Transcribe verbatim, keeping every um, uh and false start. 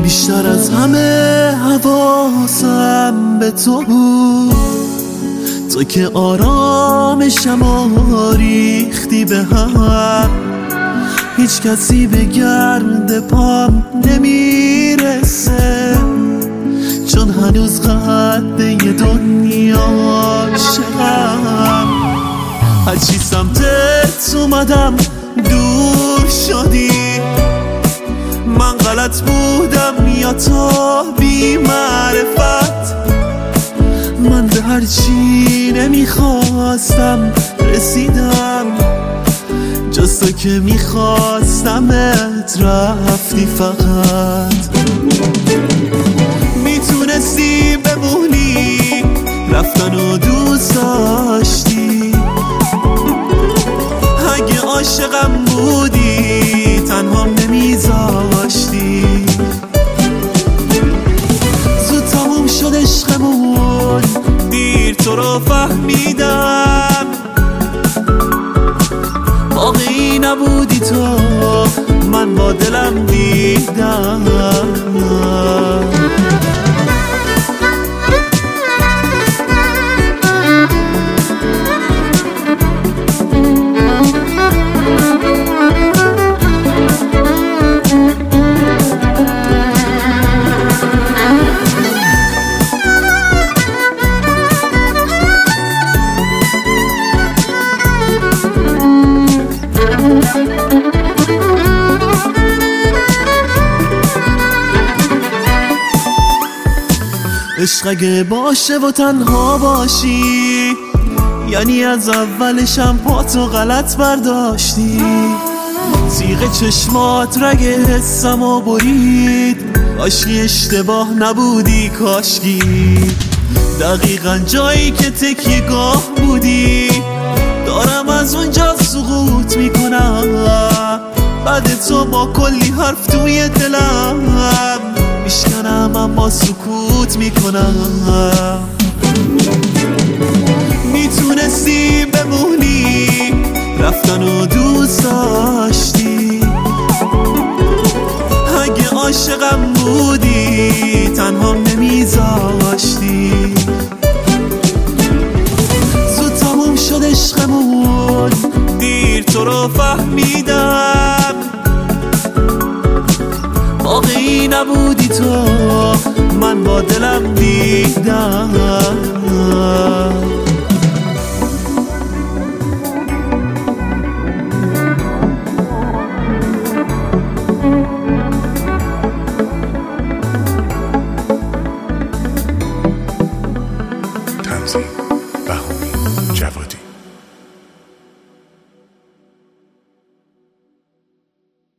بیشتر از همه حواسم به تو بود، تو که آرامشم و ریختی به هم. هیچ کسی به گرد پام نمیرسه، چون هنوز قد یه دنیا عاشقم. هرچی سمتت اومدم دور شدی، من غلط بودم یا تو بی معرفت؟ من به هرچی نمیخواستم رسیدم، جز تو که میخواستمت رفتی فقط. میتونستی بمونی، رفتن و دوست داشتی. اگه عاشقم بودی تنهام نمیذاشتی. زود تموم شد عشقمون، دیر تو رو فهمیدم. واقعی نبودی تو، من با دلم دیدم. عشق اگه باشه و تنها باشی، یعنی از اولشم پاتو غلط برداشتی. تیغ چشمات رگ حسم و برید، کاشکی اشتباه نبودی کاشکی. دقیقا جایی که تکیه گاه بودی، دارم از اونجا سقوط میکنم. بعد تو با کلی حرف توی دلم میشکنم، اما سکوت میکنم. میتونستی بمونی، رفتن و دوست داشتی. اگه عاشقم بودی تنهام نمیذاشتی. زود تموم شد عشقمون، دیر تو رو فهمیدم. واقعی نبودی تو، من با دلم دیدم. تنظیم بهامی جوادی.